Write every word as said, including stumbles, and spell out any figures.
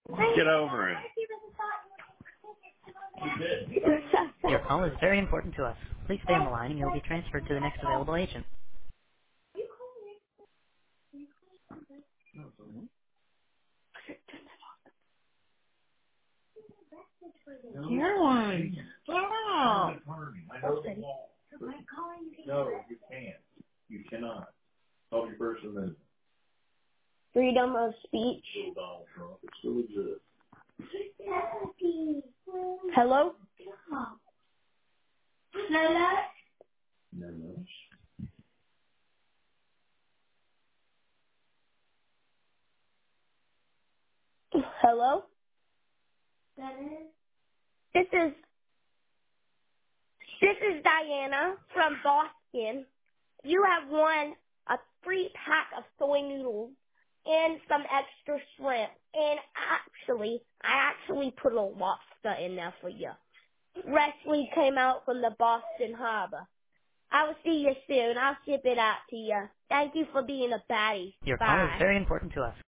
Get over it. Your call is very important to us. Please stay on the line and you'll be transferred to the next available agent. Caroline, stop. No, you can't. You cannot. Call your First Amendment. Freedom of speech. Little Donald Trump. It still exists. Hello? No, no. Hello? This is this is Diana from Boston. You have won a free pack of soy noodles and some extra shrimp. And actually, I actually put a lobster in there for you. Freshly came out from the Boston Harbor. I will see you soon. I'll ship it out to you. Thank you for being a baddie. Your call is Bye. very important to us.